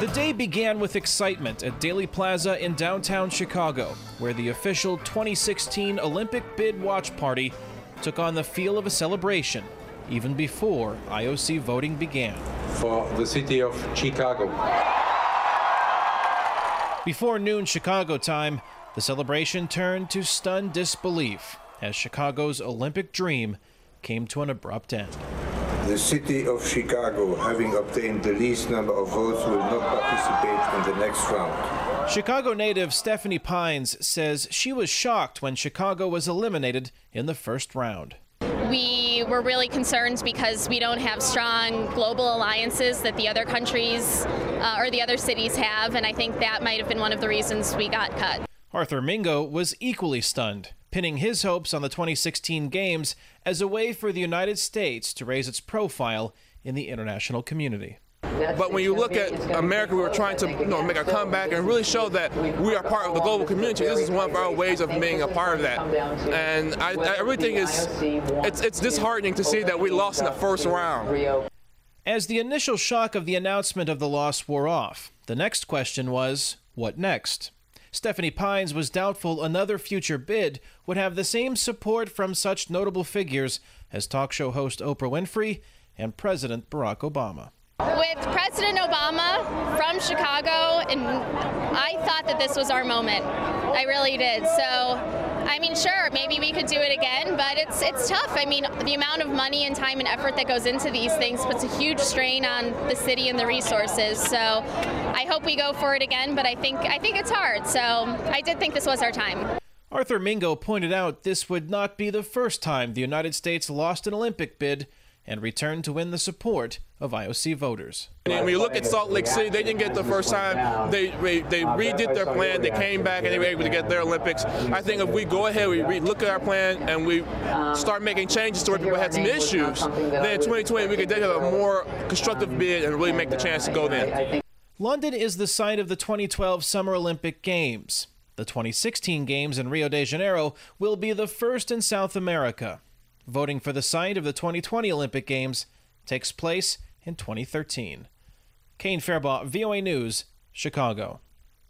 The day began with excitement at Daley Plaza in downtown Chicago, where the official 2016 Olympic bid watch party took on the feel of a celebration, even before IOC voting began. For the city of Chicago. Before noon Chicago time, the celebration turned to stunned disbelief as Chicago's Olympic dream came to an abrupt end. The city of Chicago, having obtained the least number of votes, will not participate in the next round. Chicago native Stephanie Pines says she was shocked when Chicago was eliminated in the first round. We were really concerned because we don't have strong global alliances that the other countries or the other cities have, and I think that might have been one of the reasons we got cut. Arthur Mingo was equally stunned, pinning his hopes on the 2016 Games as a way for the United States to raise its profile in the international community. But when you look at America, we were trying to make a comeback and really show that we are part of the global community. This is one of our ways of being a part of that. And I really think it's disheartening to see that we lost in the first round. As the initial shock of the announcement of the loss wore off, the next question was, what next? Stephanie Pines was doubtful another future bid would have the same support from such notable figures as talk show host Oprah Winfrey and President Barack Obama. With President Obama from Chicago, and I thought that this was our moment. I really did. So, I mean, sure, maybe we could do it again, but it's tough. I mean, the amount of money and time and effort that goes into these things puts a huge strain on the city and the resources. So, I hope we go for it again, but I think it's hard. So, I did think this was our time. Arthur Mingo pointed out this would not be the first time the United States lost an Olympic bid and returned to win the support of IOC voters. And when you look at Salt Lake City, they didn't get the first time. They redid their plan. They came back and they were able to get their Olympics. I think if we go ahead, we look at our plan and we start making changes to where people had some issues, then in 2020 we could have a more constructive bid and really make the chance to go then. London is the site of the 2012 Summer Olympic Games. The 2016 Games in Rio de Janeiro will be the first in South America. Voting for the site of the 2020 Olympic Games takes place in 2013. Kane Fairbaugh, VOA News, Chicago.